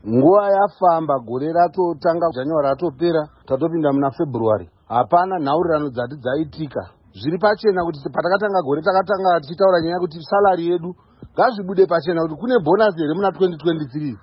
Nguva yafamba, gore ratotanga January ratopera, tatopinda muna February. Hapana nhaurirano dzati dzaitika. Zviri pachena kuti patakatanga gore takatanga tichitaura nyaya kuti salary yedu ngazvibude pachena kuti kune bonus here muna 2023.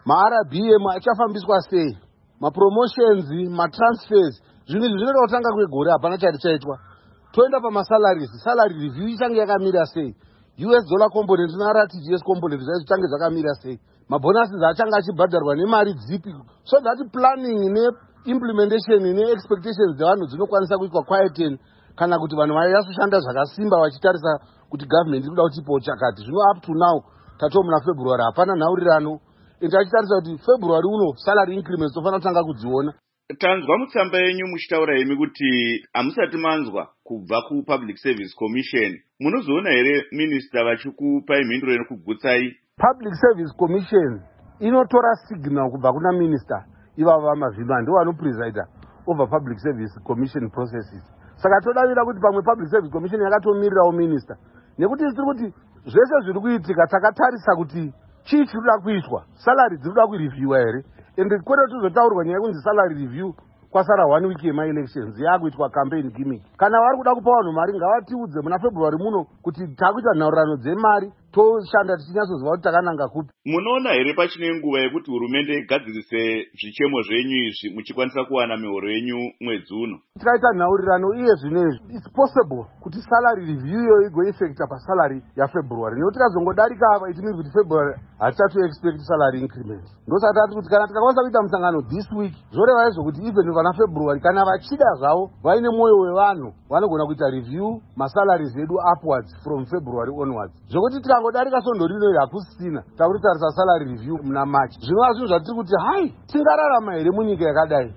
Ma-RBM achafambiswa sei? Ma-promotions, ma-transfers, zvinhu izvi zvinoda kutanga kwegore hapana chati chaitwa. Toenda pamasalaries, salary review ichange yakamira sei? US dollar component na-RTGS component zvitange zvakamira sei? Mabonuses achanga achibhadharwa nemari dzipi? So that planning ne-implementation ne-expectations dzevanhu dzinokwanisa kuitwa quieten kana kuti vanhu vayasoshanda zvakasimba vachitarisa kuti government iri kuda kutipawo chakati. Zvino up to now tatoo muna February hapana nhaurirano. Tachitarisa kuti February uno salary increments tofanira kutanga kudziona. Tanzwa mutsamba yenyu muchitaura imi kuti hamusati manzwa kubva kuPublic Service Commission. Munozoona here minista vachikupai mhinduro inokugutsai? Public Service Commission inotora signal kubva kuna minister. Ivava vamazvima ndivo vanopresida over Public Service Commission processes. Saka todavira kuti pamwe Public Service Commission yakatomirirawo minister. Nekuti tiri kuti zvese zviri kuitika takatarisa kuti chii chiri kuda kuitwa. Salary dziri kuda kureviewa here. Ende kwete tuzotaurwa nyaya kunzi salary review kwasara 1 week yema-elections yakuitwa campaign gimmick. Kana vari kuda kupa vanhu mari ngavatiudze muna February muno kuti takuita nhaurirano dzemari toshanda tichinyatsoziva kuti takananga kupi. Munoona here pachine nguva yekuti hurumende igadzirise zvichemo zvenyu izvi muchikwanisa kuwana mihoro yenyu mwedzi uno? Tikaita nhaurirano iye zvinezvi, it's possible kuti salary review iyo igoeffecta pasalary yaFebruary. Nekuti tikazongodarika apa it means kuti February hatichatu expect salary increments. Ndosaka tati kuti kana tikakwanisa kuita musangano this week, zvoreva izvo kuti even vana February kana vachida zvavo vaine mwoyo wevanhu vanogona kuita review masalaries edu upwards from February onwards. Zvokuti tikangodarika sondo rino hakusisina takutarisa salary review muna March. Zvinova zvinhu zvatiri kuti hai tingararama here munyika yakadai.